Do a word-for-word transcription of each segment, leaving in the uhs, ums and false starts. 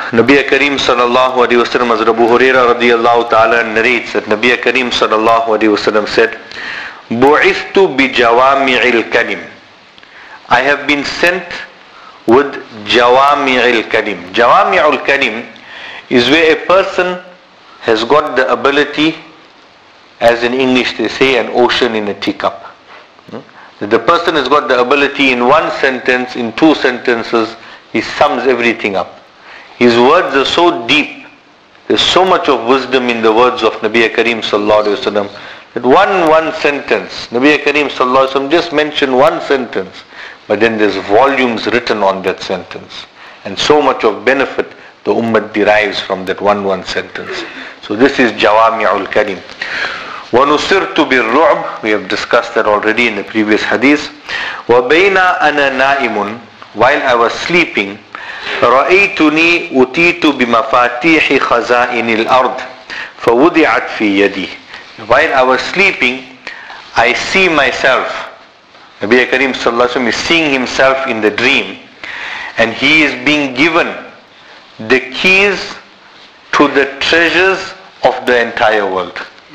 Nabi Kareem sallallahu alayhi wasallam, as Abu Hurairah radiyallahu ta'ala narrates that Nabi Kareem sallallahu alayhi wasallam said, Bu'ithtu bi jawami'il kalim. I have been sent with jawami'il kalim. Jawami'ul kalim is where a person has got the ability, as in English they say, an ocean in a teacup. The person has got the ability in one sentence, in two sentences, he sums everything up. His words are so deep, there's so much of wisdom in the words of Nabi Kareem sallallahu alayhi wa sallam, that one, one sentence, Nabi Kareem sallallahu alayhi wa sallam just mentioned one sentence, but then there's volumes written on that sentence. And so much of benefit the ummah derives from that one, one sentence. So this is Jawami'ul Kalim. وَنُصِرْتُ بِالرُّعْبِ. We have discussed that already in the previous hadith. وَبَيْنَ أَنَا نَائِمٌ. While I was sleeping, رَأَيْتُنِي أُتِيتُ بِمَفَاتِيحِ خَزَائِنِ الْأَرْضِ فَوُضِعَتْ فِي يَدِي. While I was sleeping, I see myself. Nabi Kareem sallallahu alaihi wasallam is seeing himself in the dream, and he is being given the keys to the treasures of the entire world.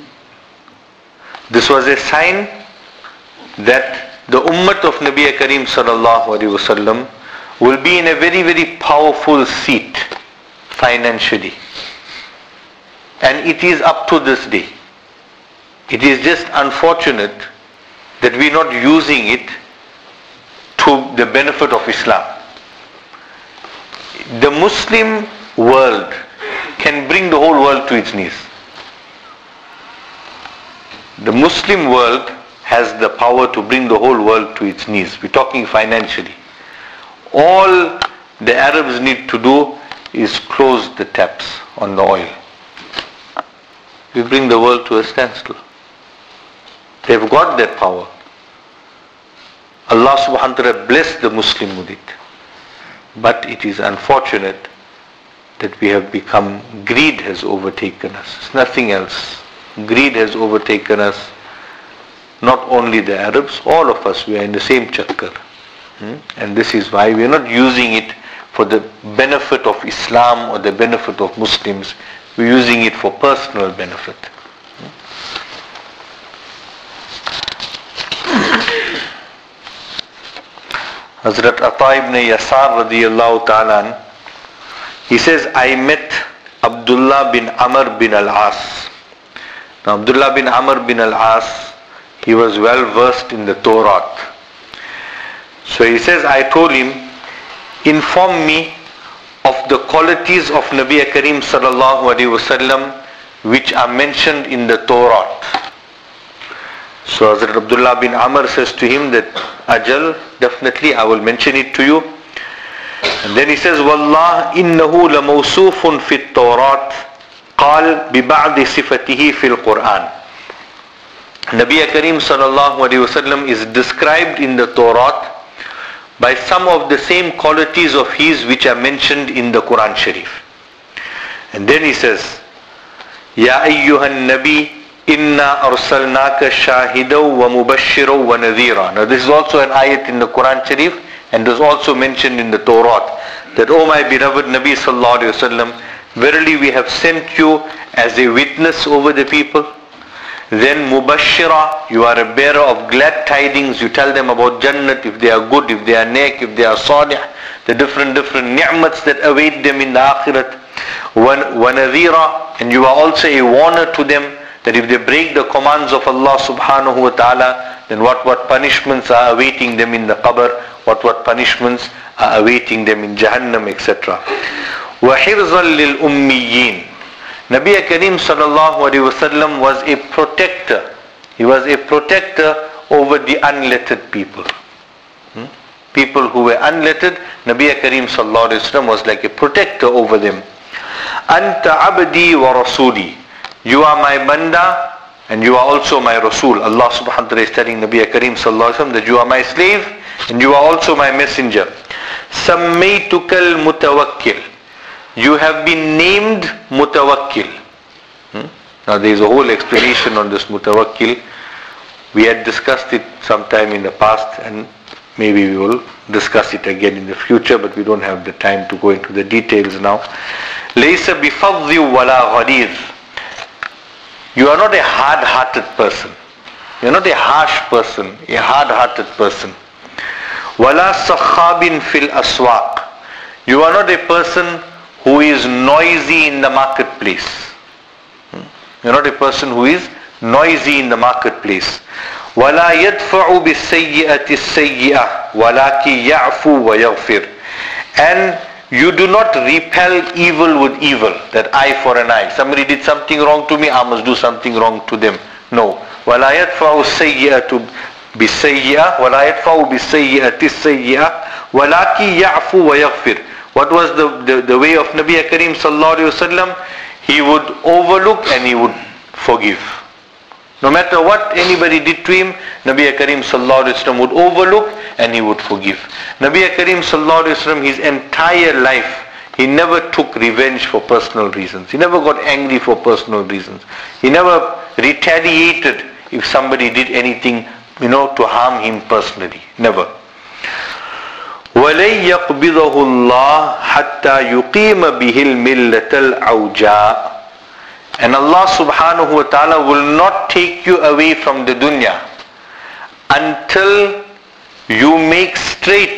This was a sign that the ummah of Nabi Kareem sallallahu alaihi wasallam will be in a very, very powerful seat financially. And it is up to this day. It is just unfortunate that we are not using it to the benefit of Islam. The Muslim world can bring the whole world to its knees. The Muslim world has the power to bring the whole world to its knees. We're talking financially. All the Arabs need to do is close the taps on the oil. We bring the world to a standstill. They've got that power. Allah subhanahu wa ta'ala blessed the Muslim with it. But it is unfortunate that we have become, greed has overtaken us. It's nothing else. Greed has overtaken us. Not only the Arabs, all of us, we are in the same chakkar. Hmm? And this is why we are not using it for the benefit of Islam or the benefit of Muslims. We're using it for personal benefit. Hazrat Ata ibn Yasar radiyallahu ta'ala, he says, I met Abdullah bin Amr bin al-As. Now Abdullah bin Amr bin al-As, he was well versed in the Torah. So he says, I told him, inform me of the qualities of Nabi Kareem sallallahu alaihi wasallam which are mentioned in the Torah. So Hazrat Abdullah bin Amr says to him that, Ajal, definitely I will mention it to you. And then he says, Wallah innahu lamawsufun fi at-Tawrat qal bi ba'di sifatihi fil Quran. Nabi Kareem sallallahu alaihi wasallam is described in the Torah by some of the same qualities of his which are mentioned in the Quran Sharif. And then he says, Ya ayyuhan nabi inna arsalnaka shahidaw wa mubashshiraw wa nadhira. Now this is also an ayat in the Quran Sharif, and is also mentioned in the Torah, that, O my beloved Nabi sallallahu alaihi wasallam, verily we have sent you as a witness over the people. Then mubashshira, you are a bearer of glad tidings. You tell them about Jannat, if they are good, if they are neck, if they are salih, the different different ni'mats that await them in the akhirat. Wa nadhira, and you are also a warner to them, that if they break the commands of Allah subhanahu wa ta'ala, then what what punishments are awaiting them in the qabr, what what punishments are awaiting them in Jahannam, et cetera. Wa hirzan lil ummiyin. Nabi Kareem sallallahu alaihi wasallam was a protector. He was a protector over the unlettered people. Hmm? People who were unlettered, Nabi Kareem sallallahu alaihi wasallam was like a protector over them. Anta abdi wa rasuli. You are my banda and you are also my Rasul. Allah subhanahu wa ta'ala is telling Nabi Kareem sallallahu alaihi wasallam that you are my slave and you are also my messenger. Sammaytukal mutawakkil. You have been named Mutawakkil. Hmm? Now there is a whole explanation on this Mutawakkil. We had discussed it sometime in the past, and maybe we will discuss it again in the future, but we don't have the time to go into the details now. لَيْسَ بِفَضِّ وَلَا غَلِيظٍ. You are not a hard-hearted person. You are not a harsh person, a hard-hearted person. وَلَا صَخَّابٍ فِي الْأَسْوَاقِ. You are not a person who is noisy in the marketplace. You are not a person who is noisy in the marketplace. وَلَا يَدْفَعُ بِالسَّيِّئَةِ السَّيِّئَةِ وَلَكِنْ يَعْفُو وَيَغْفِرُ. And you do not repel evil with evil, that eye for an eye. Somebody did something wrong to me, I must do something wrong to them. No. وَلَا يَدْفَعُ السَّيِّئَةُ بِالسَّيِّئَةِ وَلَا يَدْفَعُ بِالسَّيِّئَةِ السَّيِّئَةِ وَلَكِنْ يَعْفُو وَيَغْفِرُ. What was the, the, the way of Nabi Kareem sallallahu alayhi wa sallam? He would overlook and he would forgive. No matter what anybody did to him, Nabi Kareem sallallahu alayhi wa sallam would overlook and he would forgive. Nabi Kareem sallallahu alayhi wa sallam, his entire life, he never took revenge for personal reasons. He never got angry for personal reasons. He never retaliated if somebody did anything, you know, to harm him personally. Never. وَلَنْ يَقْبِضَهُ اللَّهُ حَتَّى يُقِيمَ بِهِ الْمِلَّةَ الْعَوْجَاءَ. And Allah subhanahu wa ta'ala will not take you away from the dunya until you make straight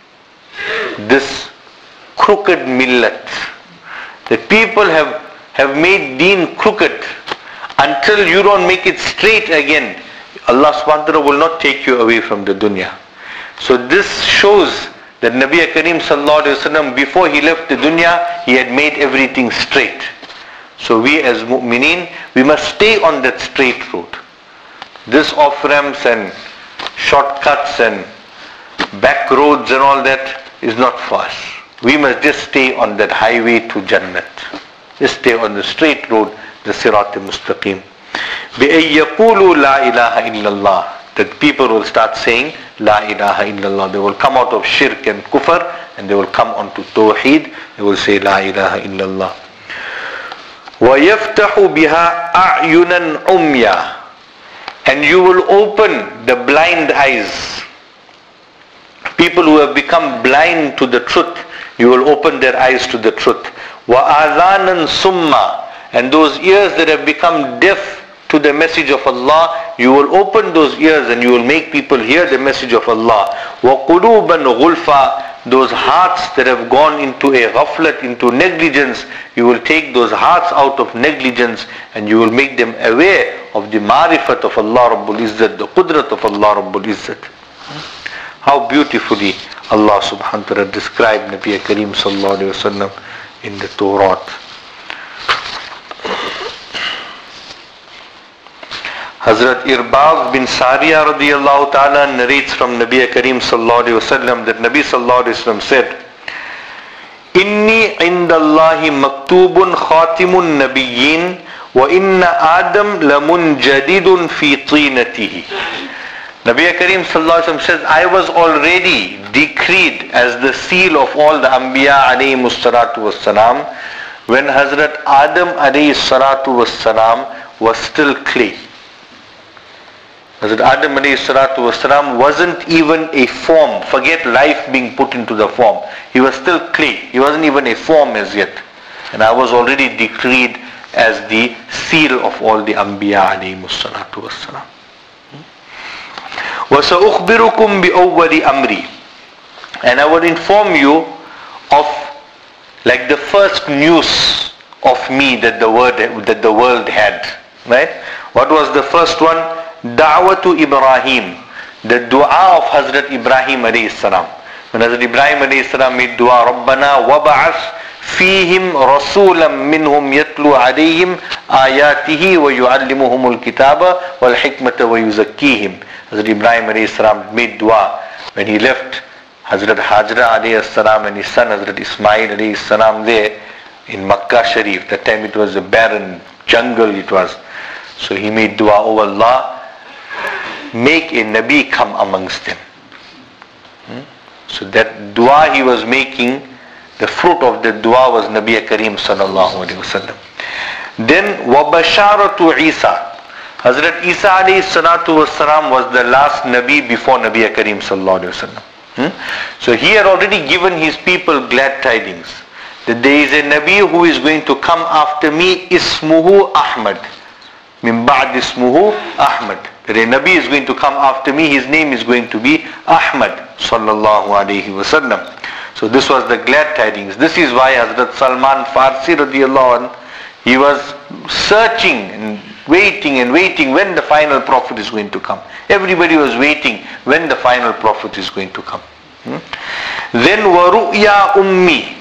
this crooked millat. The people have, have made deen crooked. Until you don't make it straight again, Allah subhanahu wa ta'ala will not take you away from the dunya. So this shows that Nabi Kareem sallallahu alayhi wa sallam, before he left the dunya, he had made everything straight. So we as mu'mineen, we must stay on that straight road. This off-ramps and shortcuts and back roads and all that is not for us. We must just stay on that highway to Jannat. Just stay on the straight road, the Sirat al-Mustaqim. بِأَن يَقُولُوا لَا إِلَهَ إِلَّا اللَّهِ. That people will start saying La ilaha illallah. They will come out of shirk and kufr and they will come onto tawheed. They will say La ilaha illallah. وَيَفْتَحُ بِهَا أَعْيُنًا عُمْيًا. And you will open the blind eyes. People who have become blind to the truth, you will open their eyes to the truth. وَآذَانًا سُمًّا. And those ears that have become deaf to the message of Allah, you will open those ears and you will make people hear the message of Allah. وَقُلُوبًا غُلْفًا. Those hearts that have gone into a ghaflat, into negligence, you will take those hearts out of negligence and you will make them aware of the marifat of Allah Rabbul Izzat, the qudrat of Allah Rabbul Izzat. How beautifully Allah subhanahu wa ta'ala described Nabi Kareem sallallahu alayhi wa sallam in the Torah. Hazrat Irbaz bin Sariya radiyallahu ta'ala narrates from Nabi Kareem sallallahu alayhi wa sallam that Nabi sallallahu alayhi wa sallam said, Inni indallahi maktubun khatimun nabiyyin wa inna Adam lamunjadidun fi tinatihi. Nabi Kareem sallallahu alayhi wa sallam says, I was already decreed as the seal of all the Anbiya alayhi salatu wassalam when Hazrat Adam alayhi salatu wassalam was still clay. Hazrat Adam alayhi salatu wasalam wasn't even a form. Forget life being put into the form. He was still clay. He wasn't even a form as yet. And I was already decreed as the seal of all the Anbiya alayhi salatu wasalam. وَسَأُخْبِرُكُمْ بِأَوَّلِ أَمْرِ. And I will inform you of like the first news of me that the word that the world had. Right? What was the first one? Da'watu Ibrahim, the dua of Hazrat Ibrahim alayhi salam. When Hazrat Ibrahim alayhi salam made dua, Rabbana wab'ath fihim rasulam minhum yatlu alayhim ayatihi wa yu'allimuhumul kitaba wal hikmata wa yuzakkihim. Hazrat Ibrahim alayhi salam made dua when he left Hazrat Hajra alayhi salam and his son Hazrat Ismail alayhi salam there in Makkah Sharif. That time it was a barren jungle it was. So he made dua, oh Allah, make a Nabi come amongst them. Hmm? So that dua he was making, the fruit of the dua was Nabi Kareem sallallahu alayhi wa sallam. Then وَبَشَارَةُ Isa. Hazrat Isa alayhi salatu wasalam was the last Nabi before Nabi Kareem sallallahu alayhi wasallam. Hmm? So he had already given his people glad tidings that there is a Nabi who is going to come after me, ismuhu Ahmad. Min ba'd ismuhu Ahmad. That a Nabi is going to come after me, his name is going to be Ahmad sallallahu alayhi wasallam. So this was the glad tidings. This is why Hazrat Salman Farsi radiallahu anh, he was searching and waiting and waiting when the final prophet is going to come. Everybody was waiting when the final prophet is going to come. Hmm? Then waru'ya ummi,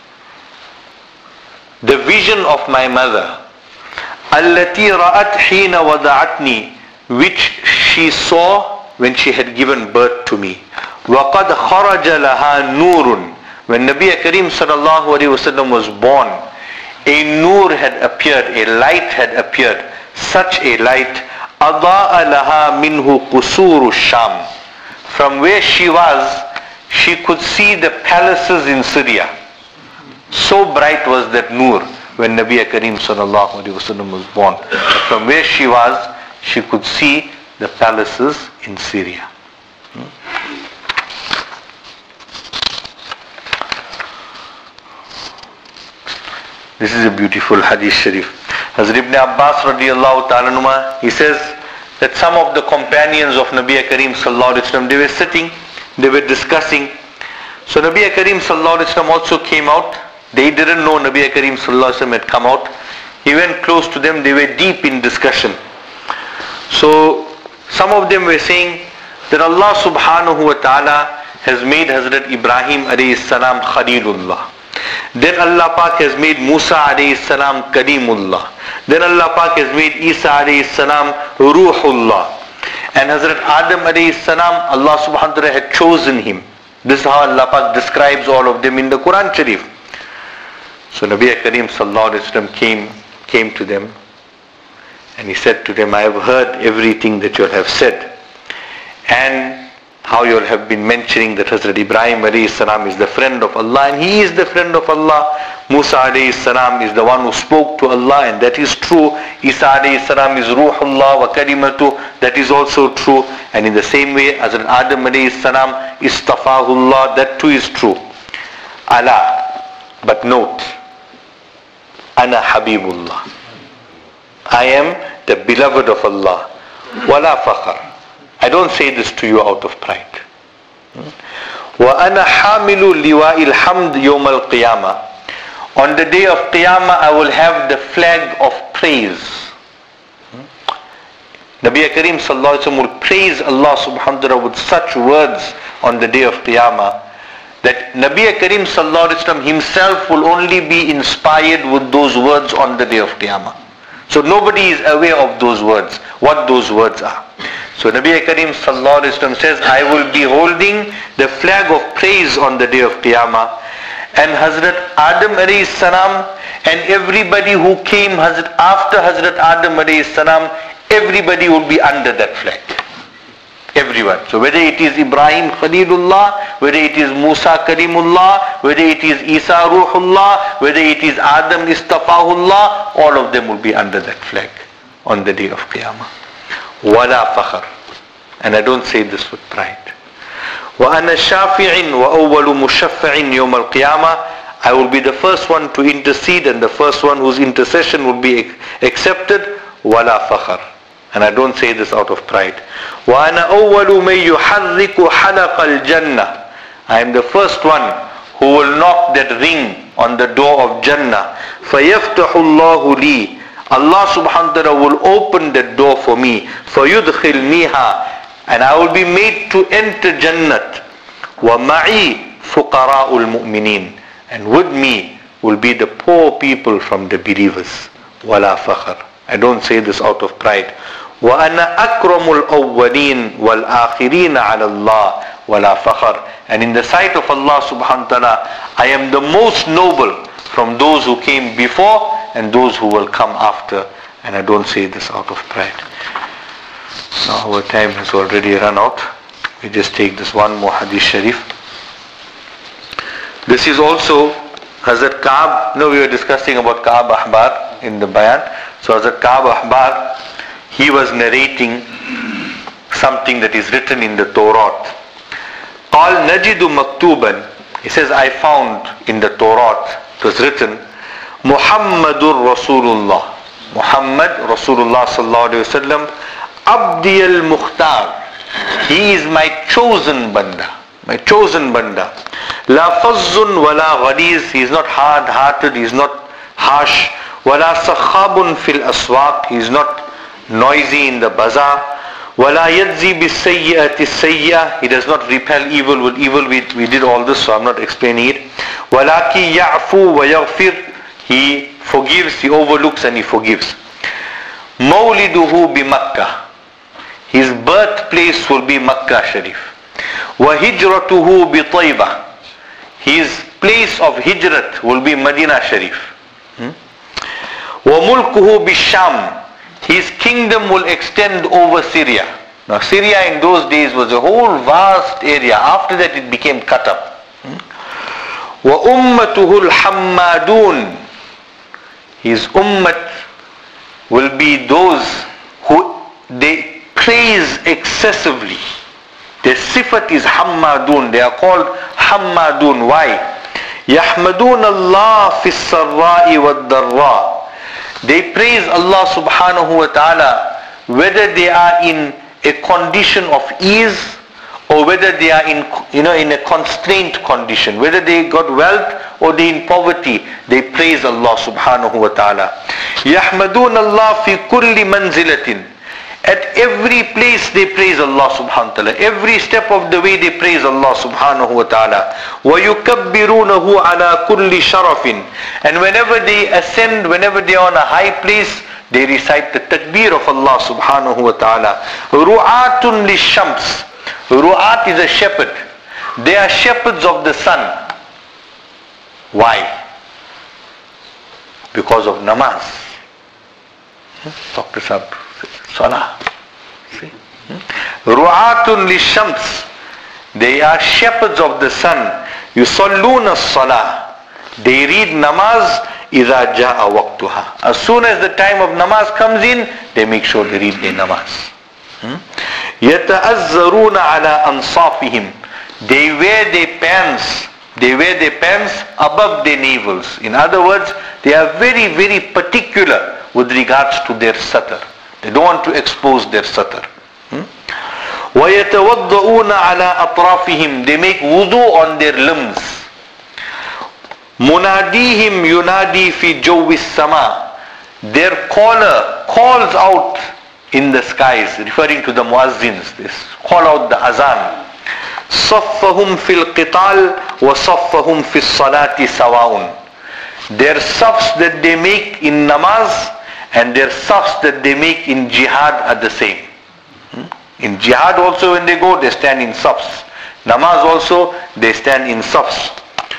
the vision of my mother, allati ra'at hina wada'atni, which she saw when she had given birth to me. وَقَدْ خَرَجَ لَهَا نُورٌ. When Nabi Kareem sallallahu alayhi wasallam was born, a nur had appeared, a light had appeared, such a light, أَضَاءَ لَهَا مِنْهُ قُصُورُ الشَّامِ. From where she was, she could see the palaces in Syria. So bright was that nur when Nabi Kareem sallallahu alayhi wasallam was born. From where she was, she could see the palaces in Syria. This is a beautiful hadith sharif. Hazrat Ibn Abbas radiallahu ta'ala, he says that some of the companions of Nabi Kareem sallallahu alayhi wasallam, they were sitting, they were discussing. So Nabi Kareem sallallahu alayhi wasallam also came out. They didn't know Nabi Kareem sallallahu alayhi wasallam had come out. He went close to them, they were deep in discussion. So some of them were saying that Allah subhanahu wa ta'ala has made Hazrat Ibrahim alayhi salam Khalilullah. Then Allah Pak has made Musa alayhi salam Kalimullah. Then Allah Pak has made Isa alayhi salam Ruhullah. And Hazrat Adam alayhi salam, Allah subhanahu wa ta'ala had chosen him. This is how Allah Pak describes all of them in the Quran Sharif. So Nabi Kareem sallallahu alayhi wasallam came, came to them and he said to them, I have heard everything that you have said. And how you all have been mentioning that Hazrat Ibrahim alayhi salam is the friend of Allah, and he is the friend of Allah. Musa alayhi salam is the one who spoke to Allah, and that is true. Isa alayhi salam is Ruhullah wa Kalimatu, that is also true. And in the same way, Hazrat Adam alayhi salam istafahullah, that too is true. Allah, but note, Ana Habibullah, I am the beloved of Allah. Wala fakhar, I don't say this to you out of pride. وَأَنَا حَامِلُ لِوَاءِ الْحَمْدِ يَوْمَ الْقِيَامَةِ. On the day of Qiyamah, I will have the flag of praise. Nabi Kareem sallallahu alaihi wasallam will praise Allah subhanahu wa ta'ala with such words on the day of Qiyamah that Nabi Kareem sallallahu alaihi wasallam himself will only be inspired with those words on the day of Qiyamah. So nobody is aware of those words, what those words are. So Nabi Kareem sallallahu alaihi wasallam says, I will be holding the flag of praise on the day of Qiyamah. And Hazrat Adam alayhi salam and everybody who came Hazrat, after Hazrat Adam alayhi salam, everybody will be under that flag. Everyone. So whether it is Ibrahim Khalilullah, whether it is Musa Kalimullah, whether it is Isa Ruhullah, whether it is Adam Istafahullah, all of them will be under that flag on the day of Qiyamah. Wala fakhar. And I don't say this with pride. وَأَنَا شَافِعٍ وَأَوَّلُ مُشَفَّعٍ يَوْمَ الْقِيَامَةِ. I will be the first one to intercede and the first one whose intercession will be accepted. Wala fakhar. And I don't say this out of pride. وَأَنَا أَوَّلُ مَن يُحَرِّكُ حَلَقَ الْجَنَّةِ. I am the first one who will knock that ring on the door of Jannah. فَيَفْتَحُ اللَّهُ لِي. Allah subhanahu wa ta'ala will open that door for me. فَيُدْخِلْنِيهَا. And I will be made to enter Jannat. وَمَعِي فُقَرَاءُ الْمُؤْمِنِينَ. And with me will be the poor people from the believers. وَلَا فَخَرْ. I don't say this out of pride. وَأَنَا أَكْرَمُ الْأَوَّلِينَ وَالْآخِرِينَ عَلَى اللَّهِ وَلَا فَخَرْ. And in the sight of Allah subhanahu wa ta'ala, I am the most noble from those who came before and those who will come after. And I don't say this out of pride. Now our time has already run out. We just take this one more hadith sharif. This is also Hazrat Ka'ab. No, we were discussing about Ka'ab Ahbar in the Bayan. So Hazrat Ka'ab Ahbar, he was narrating something that is written in the Torah. قال نجد مكتوبا, he says, I found in the Torah, it was written, Muhammadur Rasulullah, Muhammad Rasulullah sallallahu alayhi wa sallam, Abdi al-Mukhtar, he is my chosen banda, my chosen banda. La fazzun wala ghaliz, he is not hard-hearted, he is not harsh. Wala sakhabun fil aswaq, he is not noisy in the bazaar. Wala yadzi bis sayyi'ati sayyi'ah, he does not repel evil with evil. We, we did all this, so I'm not explaining it. Walaki ya'fu wa yaghfir, he forgives, he overlooks and he forgives. Mawliduhu bi Makkah, his birthplace will be Makkah Sharif. Wa hijratuhu bi Taybah, his place of hijrat will be Medina Sharif. Hmm? Wa mulkuhu bi Sham, his kingdom will extend over Syria. Now Syria in those days was a whole vast area. After that it became cut up. Wa ummatuhu al-hammadun, his ummat will be those who they praise excessively. Their sifat is hammadun. They are called hammadun. Why? Yahmadun Allah fi sarra'i wa darra. They praise Allah subhanahu wa ta'ala whether they are in a condition of ease or whether they are in, you know, in a constrained condition, whether they got wealth or they in poverty, they praise Allah subhanahu wa ta'ala. Yahmadun Allah fi kulli manzilatin. At every place they praise Allah subhanahu wa ta'ala. Every step of the way they praise Allah subhanahu wa ta'ala. وَيُكَبِّرُونَهُ عَلَى كُلِّ شَرَفٍ. And whenever they ascend, whenever they are on a high place, they recite the takbir of Allah subhanahu wa ta'ala. رُعَاتٌ لِلشَّمْسِ. Ru'at is a shepherd. They are shepherds of the sun. Why? Because of namaz. Doctor Sahab, salah. See? Ru'atun lishams. They are shepherds of the sun. Yusalluna salah. They read namaz idha ja'a waqtuha. As soon as the time of namaz comes in, they make sure they read their namaz. يَتَأَذَّرُونَ عَلَىٰ أَنصَافِهِمْ. They wear their pants. They wear their pants above their navels. In other words, they are very, very particular with regards to their satar. They don't want to expose their satar. وَيَتَوَضَّؤُونَ عَلَىٰ أَطْرَافِهِمْ. They make wudu on their limbs. مُنَادِيهِمْ يُنَادِي فِي جَوِّ السَّمَاءِ. Their caller calls out in the skies, referring to the muazzins. This call out the azan. صَفَّهُمْ فِي الْقِتَالِ وَصَفَّهُمْ فِي الصَّلَاةِ سَوَاءٌ. Their safs that they make in namaz and their safs that they make in jihad are the same. In jihad also when they go, they stand in safs. Namaz also, they stand in safs.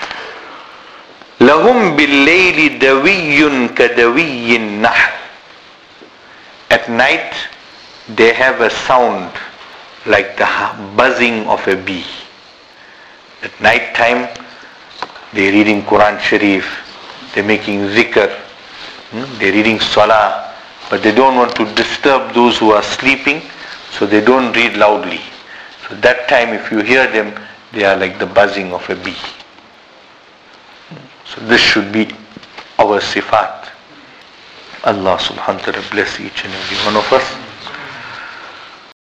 لَهُمْ بِاللَّيْلِ دَوِيٌّ كَدَوِيِّ النَّحْلِ. At night, they have a sound like the buzzing of a bee. At night time, they're reading Quran Sharif, they're making zikr, they're reading salah, but they don't want to disturb those who are sleeping, so they don't read loudly. So that time, if you hear them, they are like the buzzing of a bee. So this should be our sifat. Allah subhanahu wa ta'ala bless each and every one of us.